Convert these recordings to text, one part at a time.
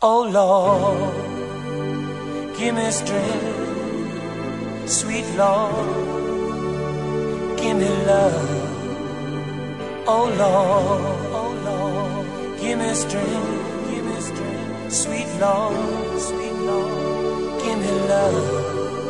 Oh Lord, give me strength, sweet Lord, give me love. Oh Lord, give me strength, sweet Lord, give me love.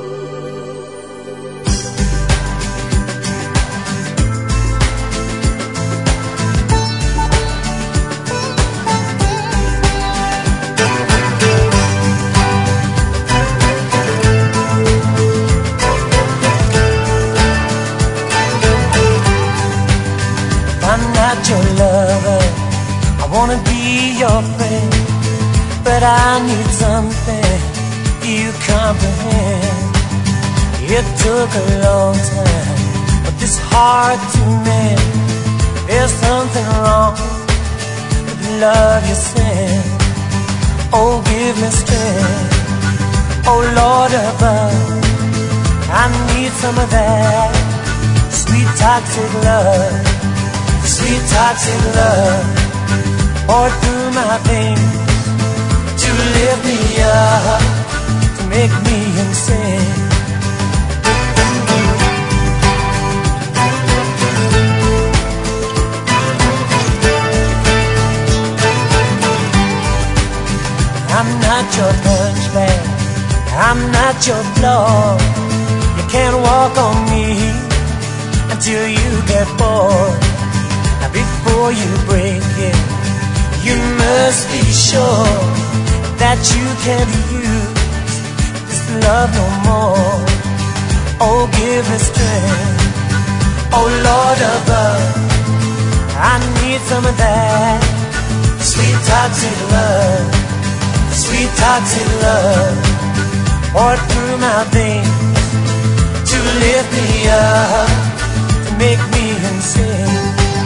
I'm not your lover, I wanna be your friend, but I need something you comprehend. It took a long time, but this hard to mend. There's something wrong with the love you send. Oh, give me strength, oh Lord above, I need some of that sweet toxic love. Sweet toxic love poured through my veins to lift me up, to make me insane. I'm not your punch bag, I'm not your blow. You can't walk on me until you get bored. Before you break it, you must be sure that you can't use this love no more. Oh, give me strength, oh Lord above, I need some of that sweet toxic love, sweet toxic love poured through my veins to lift me up, to make me insane.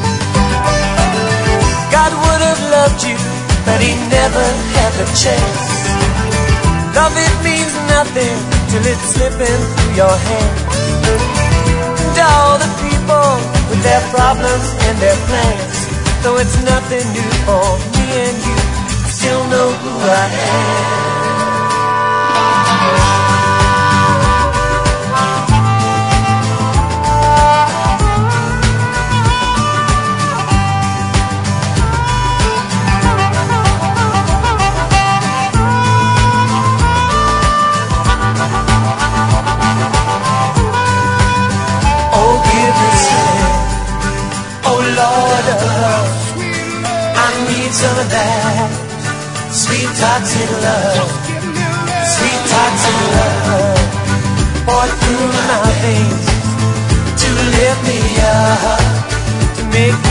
God would have loved you, but he never had the chance. Love, it means nothing till it's slipping through your hand. And all the people with their problems and their plans, though it's nothing new for me and you, I still know who I am. Some of that sweet toxic love, sweet toxic love poured through my veins to lift me up, to make